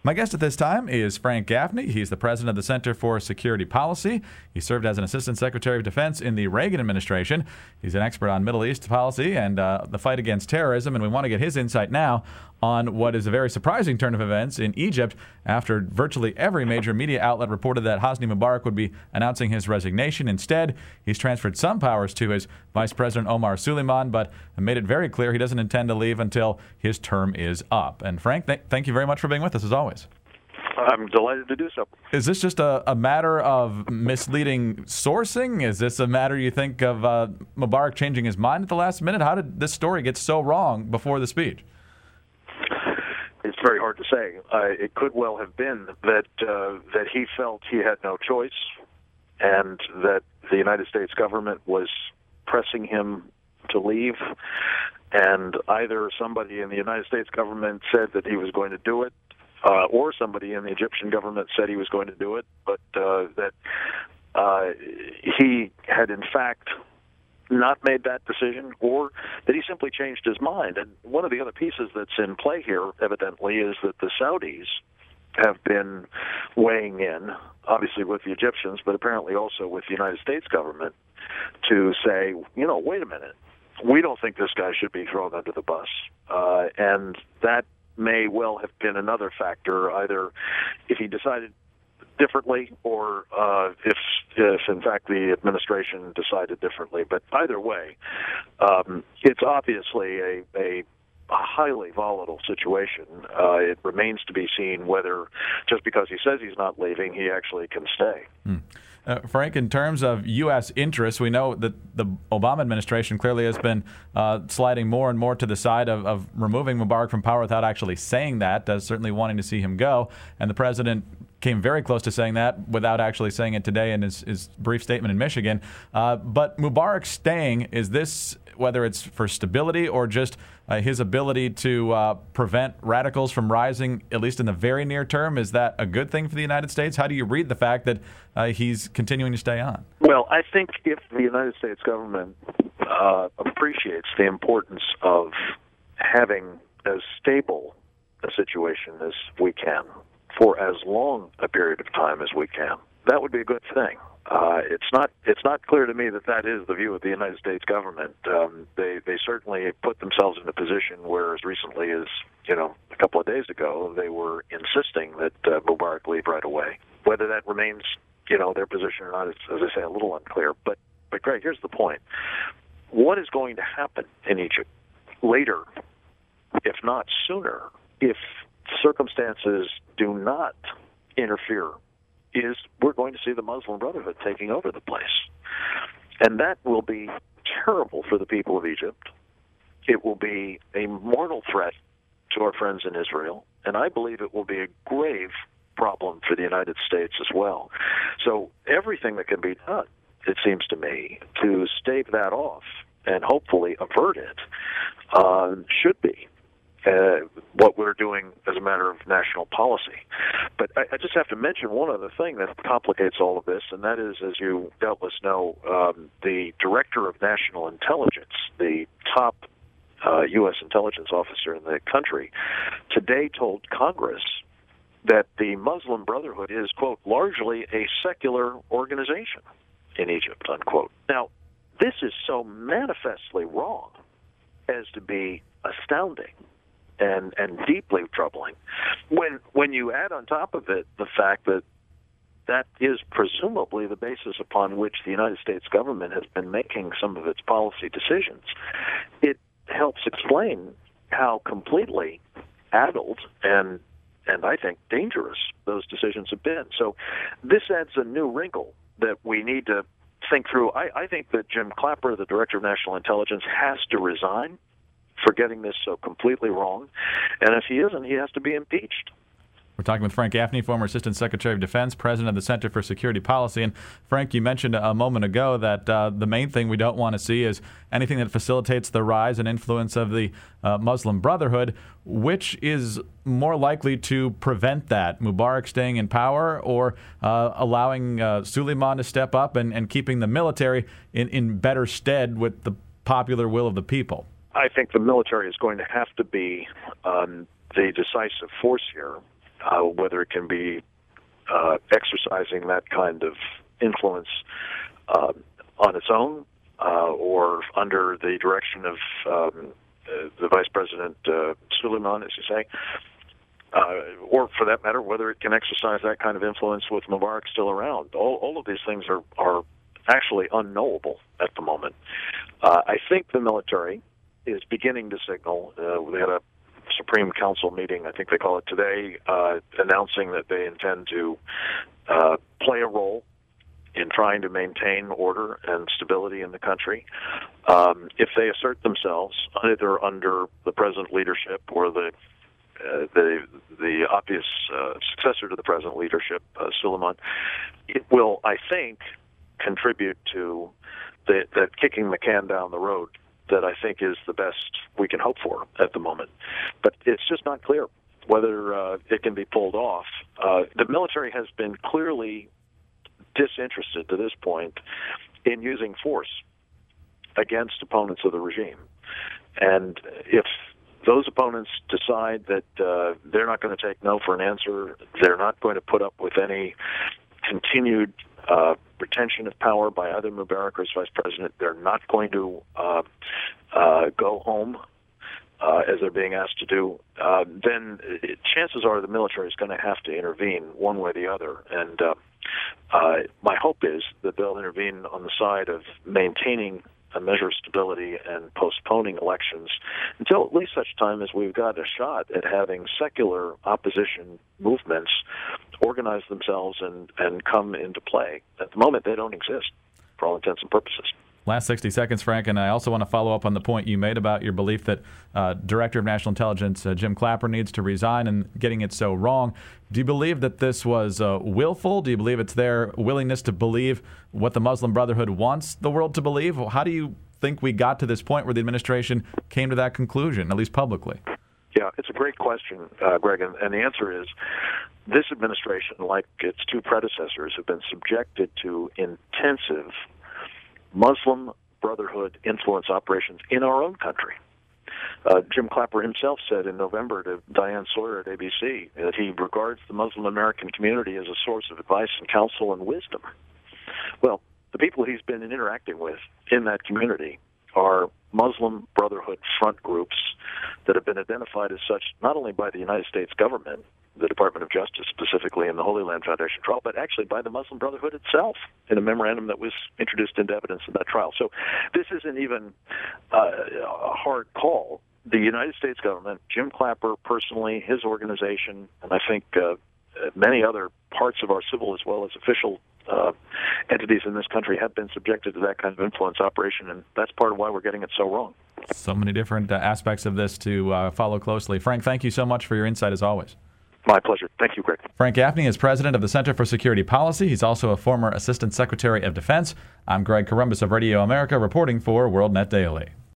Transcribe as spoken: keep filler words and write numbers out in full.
My guest at this time is Frank Gaffney. He's the president of the Center for Security Policy. He served as an assistant secretary of defense in the Reagan administration. He's an expert on Middle East policy and uh, the fight against terrorism, and we want to get his insight now on what is a very surprising turn of events in Egypt after virtually every major media outlet reported that Hosni Mubarak would be announcing his resignation. Instead, he's transferred some powers to his Vice President Omar Suleiman, but made it very clear he doesn't intend to leave until his term is up. And Frank, th- thank you very much for being with us, as always. I'm delighted to do so. Is this just a, a matter of misleading sourcing? Is this a matter, you think, of uh, Mubarak changing his mind at the last minute? How did this story get so wrong before the speech? It's very hard to say. Uh, it could well have been that uh, that he felt he had no choice, and that the United States government was pressing him to leave, and either somebody in the United States government said that he was going to do it, uh, or somebody in the Egyptian government said he was going to do it, but uh, that uh, he had in fact not made that decision, or that he simply changed his mind. And one of the other pieces that's in play here, evidently, is that the Saudis have been weighing in, obviously with the Egyptians, but apparently also with the United States government, to say, you know, wait a minute, we don't think this guy should be thrown under the bus. Uh, and that may well have been another factor, either if he decided differently, or uh, if, if in fact the administration decided differently. But either way, um, it's obviously a, a, a highly volatile situation. Uh, it remains to be seen whether, just because he says he's not leaving, he actually can stay. Hmm. Uh, Frank, in terms of U S interests, we know that the Obama administration clearly has been uh, sliding more and more to the side of, of removing Mubarak from power without actually saying that, uh, certainly wanting to see him go. And the president came very close to saying that without actually saying it today in his, his brief statement in Michigan. Uh, but Mubarak staying, is this, whether it's for stability or just uh, his ability to uh, prevent radicals from rising, at least in the very near term, is that a good thing for the United States? How do you read the fact that uh, he's continuing to stay on? Well, I think if the United States government uh, appreciates the importance of having as stable a situation as we can for as long a period of time as we can, that would be a good thing. Uh, it's not. It's not clear to me that that is the view of the United States government. Um, they they certainly put themselves in a position where, as recently as you know, a couple of days ago, they were insisting that uh, Mubarak leave right away. Whether that remains, you know, their position or not is, as I say, a little unclear. But but Greg, here's the point: what is going to happen in Egypt later, if not sooner, if circumstances do not interfere, is we're going to see the Muslim Brotherhood taking over the place. And that will be terrible for the people of Egypt. It will be a mortal threat to our friends in Israel, and I believe it will be a grave problem for the United States as well. So everything that can be done, it seems to me, to stave that off and hopefully avert it, uh, should be Uh, what we're doing as a matter of national policy. But I, I just have to mention one other thing that complicates all of this, and that is, as you doubtless know, um, the Director of National Intelligence, the top uh, U S intelligence officer in the country, today told Congress that the Muslim Brotherhood is, quote, largely a secular organization in Egypt, unquote. Now, this is so manifestly wrong as to be astounding and and deeply troubling. When when you add on top of it the fact that that is presumably the basis upon which the United States government has been making some of its policy decisions, it helps explain how completely addled and and I think dangerous those decisions have been. So this adds a new wrinkle that we need to think through. I, I think that Jim Clapper, the Director of National Intelligence, has to resign for getting this so completely wrong. And if he isn't, he has to be impeached. We're talking with Frank Gaffney, former Assistant Secretary of Defense, President of the Center for Security Policy. And Frank, you mentioned a moment ago that uh, the main thing we don't want to see is anything that facilitates the rise and influence of the uh, Muslim Brotherhood. Which is more likely to prevent that, Mubarak staying in power or uh, allowing uh, Suleiman to step up and, and keeping the military in, in better stead with the popular will of the people? I think the military is going to have to be um, the decisive force here. Uh, whether it can be uh, exercising that kind of influence uh, on its own uh, or under the direction of um, uh, the Vice President uh, Suleiman, as you say, uh, or for that matter, whether it can exercise that kind of influence with Mubarak still around. All, all of these things are, are actually unknowable at the moment. Uh, I think the military is beginning to signal. Uh, we had a Supreme Council meeting, I think they call it today, uh, announcing that they intend to uh, play a role in trying to maintain order and stability in the country. Um, if they assert themselves either under the present leadership or the uh, the the obvious uh, successor to the present leadership, uh, Suleiman, it will, I think, contribute to the, the kicking the can down the road that I think is the best we can hope for at the moment. But it's just not clear whether uh, it can be pulled off. Uh, the military has been clearly disinterested to this point in using force against opponents of the regime. And if those opponents decide that uh, they're not going to take no for an answer, they're not going to put up with any continued uh, retention of power by either Mubarak or his vice president, they're not going to uh, uh, go home uh, as they're being asked to do, uh, then it, chances are the military is going to have to intervene one way or the other. And uh, uh, my hope is that they'll intervene on the side of maintaining a measure of stability and postponing elections until at least such time as we've got a shot at having secular opposition movements organize themselves and, and come into play. At the moment, they don't exist for all intents and purposes. Last sixty seconds, Frank, and I also want to follow up on the point you made about your belief that uh, Director of National Intelligence uh, Jim Clapper needs to resign and getting it so wrong. Do you believe that this was uh, willful? Do you believe it's their willingness to believe what the Muslim Brotherhood wants the world to believe? How do you think we got to this point where the administration came to that conclusion, at least publicly? Yeah, it's a great question, uh, Greg, and, and the answer is this administration, like its two predecessors, have been subjected to intensive Muslim Brotherhood influence operations in our own country. Uh, Jim Clapper himself said in November to Diane Sawyer at A B C that he regards the Muslim American community as a source of advice and counsel and wisdom. Well, the people he's been interacting with in that community are Muslim Brotherhood front groups that have been identified as such not only by the United States government, the Department of Justice specifically, and the Holy Land Foundation trial, but actually by the Muslim Brotherhood itself in a memorandum that was introduced into evidence in that trial. So this isn't even uh, a hard call. The United States government, Jim Clapper personally, his organization, and I think uh, many other parts of our civil as well as official uh, entities in this country have been subjected to that kind of influence operation, and that's part of why we're getting it so wrong. So many different uh, aspects of this to uh, follow closely. Frank, thank you so much for your insight as always. My pleasure. Thank you, Greg. Frank Gaffney is president of the Center for Security Policy. He's also a former Assistant Secretary of Defense. I'm Greg Corombos of Radio America, reporting for WorldNet Daily.